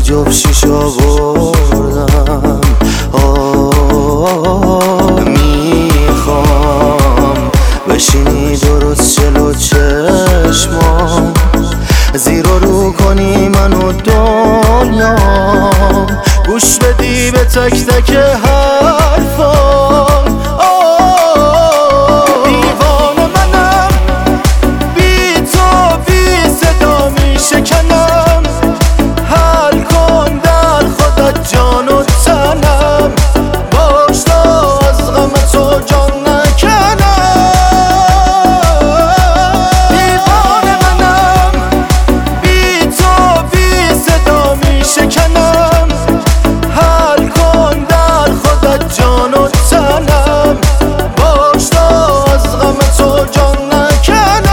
جفشیش آوردم. میخوام بشینی درست جلو چشمام، زیر و رو کنی منو دنیا، گوش بدی به تک تک حرفام. دیوانه منم، بی تو بی صدا می شکنم. حل کن در خودت جان و تنم، باش تا از غم تو جان نکنم. دیوانه منم، بی تو بی صدا می شکنم. حل کن در خودت جان و تنم، باش تا از غم تو جان نکنم.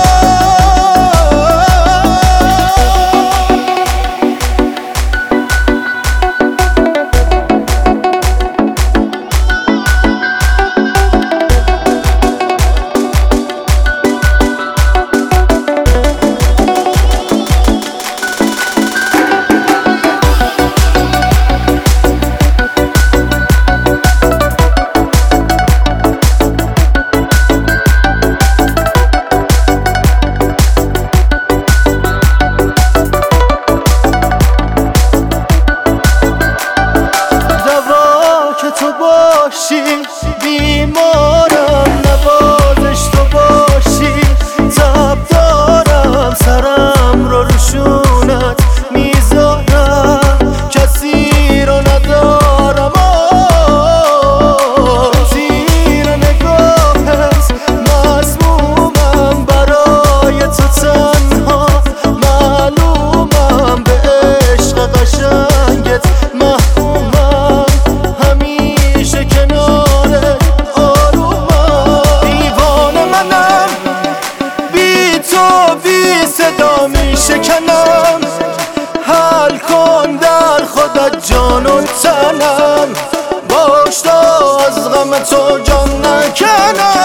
تو باشی بیمارم، نوازش تو باشی تب دارم، سرم رو روشونت میذارم، کسی رو ندارم. زیر نگاهت مظلومم، برای تو تنها معلومم، به عشق قشنگت محکومم، همیشه کنارت آرومم. دیوانه منم، بی تو بی صدا می شکنم. حل کن در خودت جان و تنم، باش تا از غم تو جان نکنم.